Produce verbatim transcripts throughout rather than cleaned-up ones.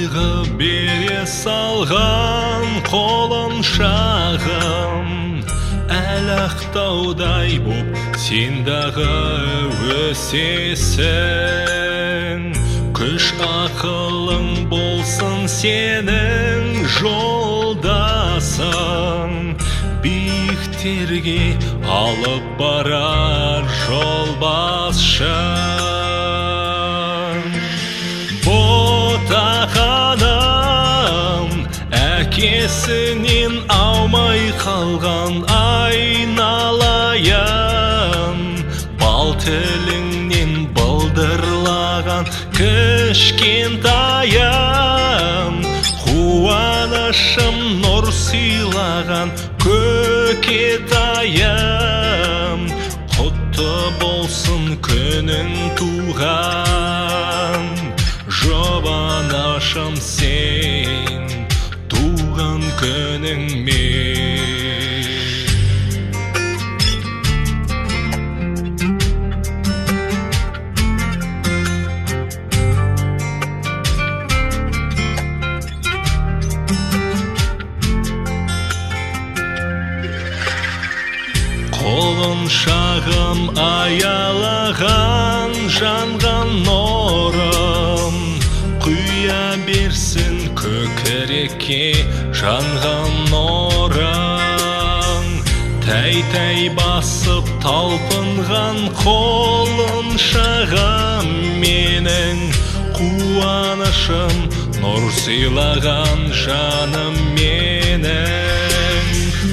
қайғы бере салған қолын шағым, әл ақтаудай боп сен дағы өсесің. Күш ақылың болсын сенің жолдасың, биіктерге алып барар жол басшы. Ботақаным әкесінен аумай қалған айналайын, бал тіліңнен былдырлаған кішкентайым, қуанышым нұр сыйлаған көкетайым. Құтты болсын күнің туған, жұбанышым сен туған күніңмен. Қолын шағым аялаған жанған нұрым, құя берсін көкірекке жанған нұрың. Тәй-тәй басып талпынған қолын шағым менің, қуанышым нұр сыйлаған жаным менің.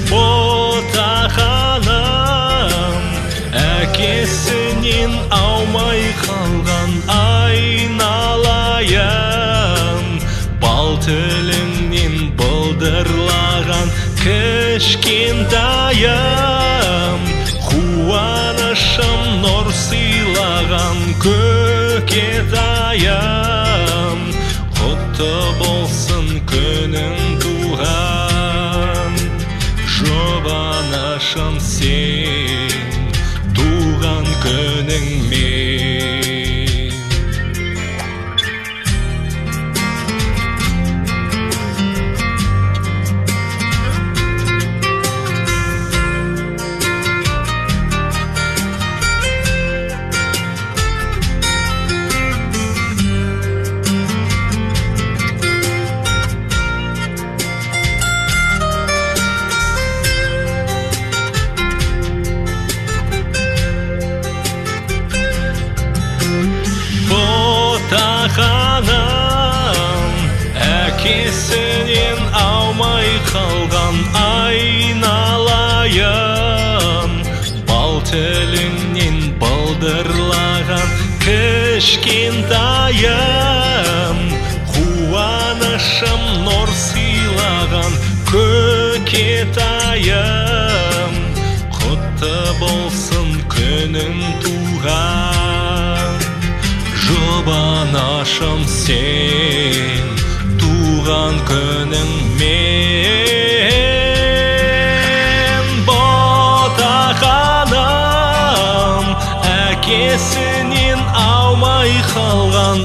Ботақаным әкесінен аумай қалған айналайын, бал тіліңнен былдырлаған кішкентайым, қуанышым нұр сыйлаған көкетайым. Құтты болсын күнің туған, жұбанышым сен туған күніңмен. Ботақаным әкесінен аумай қалған айналайын, бал тіліңнен былдырлаған кішкентайым, қуанышым нұр сыйлаған көкетайым. Құтты болсын күнің туған, жұбанышым сен туған күніңмен. Ботақаным әкесінен аумай қалған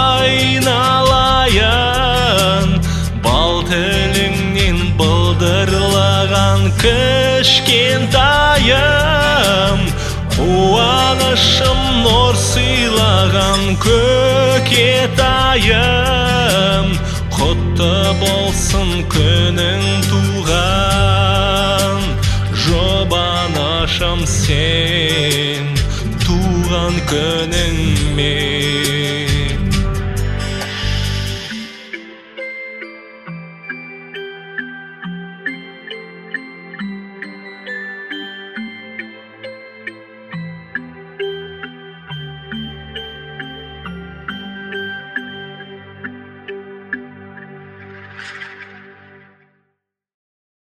айналайын, бал тіліңнен былдырлаған кішкентайым, қуанышым нұр сыйлаған көкетайым. Құтты болсын күнің туған, жұбанышым сен туған күніңмен.